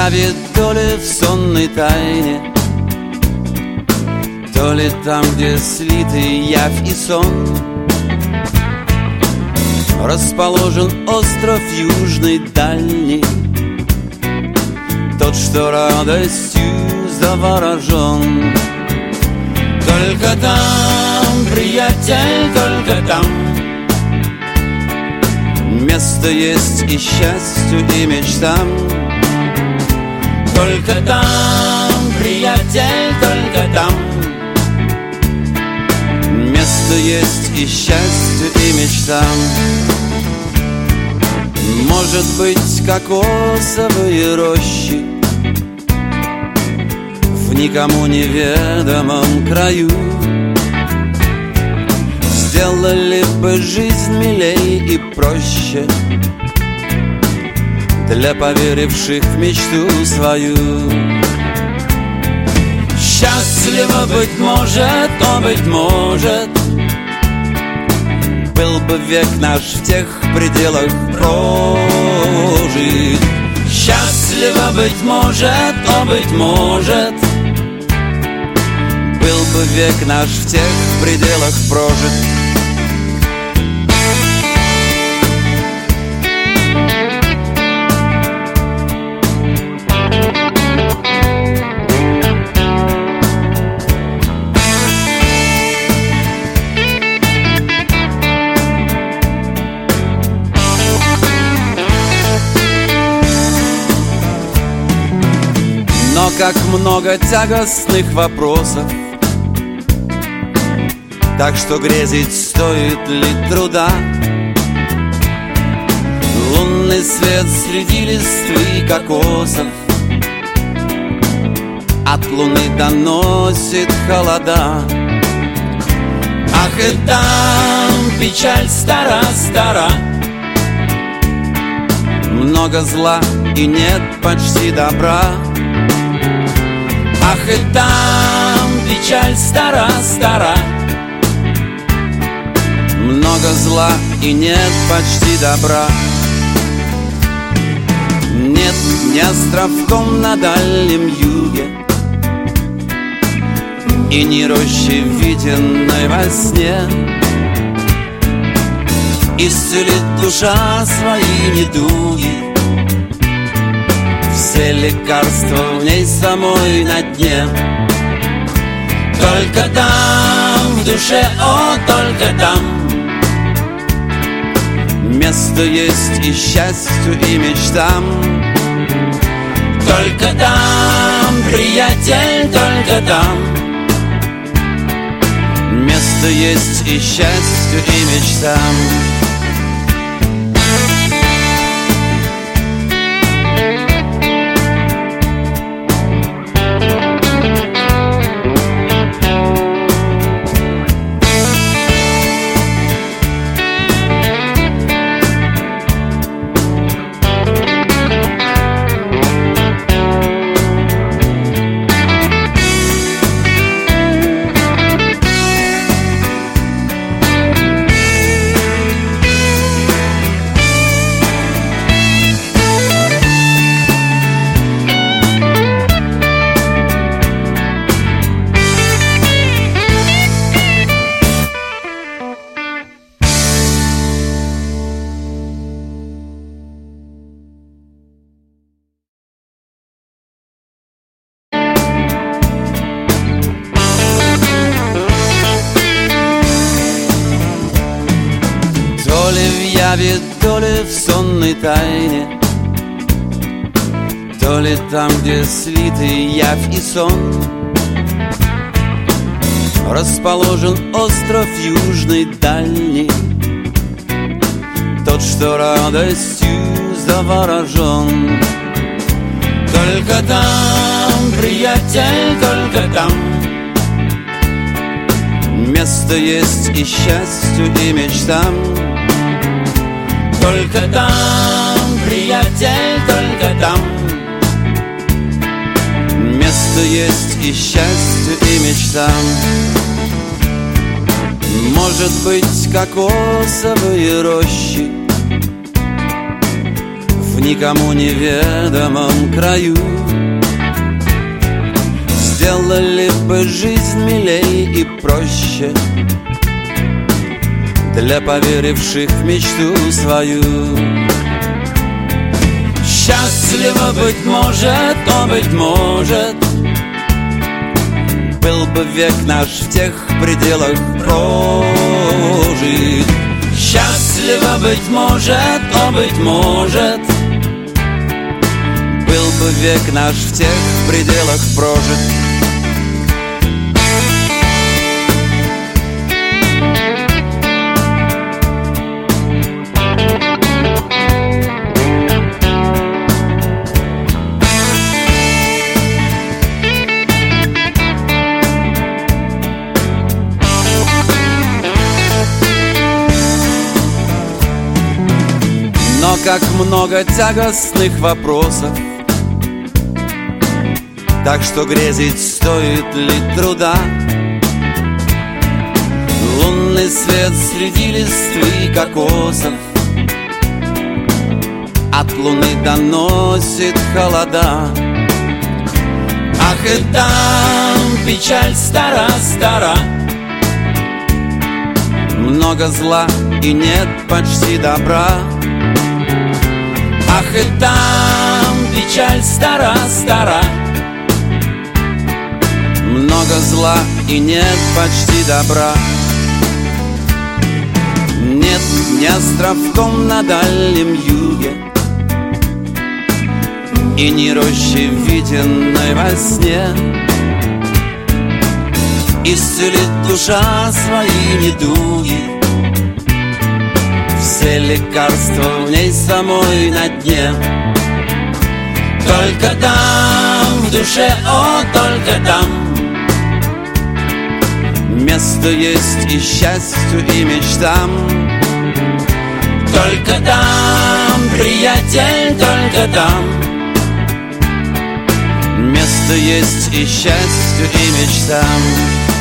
яве, то ли в сонной тайне, то ли там, где слиты явь и сон, расположен остров южный дальний, тот, что радостью заворожен. Только там, приятель, только там место есть и счастью, и мечтам. Только там, приятель, только там место есть и счастью, и мечтам. Может быть, кокосовые рощи в никому неведомом краю сделали бы жизнь милей и проще для поверивших в мечту свою. Счастливо, быть может, о, быть может, был бы век наш в тех пределах прожит. Счастливо, быть может, о, быть может, был бы век наш в тех пределах прожит. Но как много тягостных вопросов, так что грезить стоит ли труда? Лунный свет среди листвы кокосов от луны доносит холода. Ах, и там печаль стара-стара, много зла и нет почти добра. Ах, и там печаль стара-стара, много зла и нет почти добра. Нет ни островком на дальнем юге и ни рощи, виденной во сне, исцелит душа свои недуги. Все лекарства в ней самой на дне. Только там, в душе, о, только там место есть и счастью, и мечтам. Только там, приятель, только там место есть и счастью, и мечтам. То ли в сонной тайне, то ли там, где слиты явь и сон, расположен остров южный дальний, тот, что радостью заворожен. Только там, приятель, только там место есть и счастью, и мечтам. Только там, приятель, только там место есть и счастью, и мечтам. Может быть, кокосовые рощи в никому неведомом краю. Сделали бы жизнь милей и проще для поверивших в мечту свою. Счастливо, быть может, о, быть может, был бы век наш в тех пределах прожит. Счастливо, быть может, о, быть может, был бы век наш в тех пределах прожит. Но как много тягостных вопросов, так что грезить стоит ли труда? Лунный свет среди листвы кокосов от луны доносит холода. Ах, и там печаль стара-стара, много зла и нет почти добра. Ах, и там печаль стара-стара, много зла и нет почти добра. Нет ни островком на дальнем юге и ни рощи, виденной во сне. Исцелит душа свои недуги, все лекарства в ней самой на дне. Только там, в душе, о, только там место есть и счастью, и мечтам. Только там, приятель, только там место есть и счастью, и мечтам.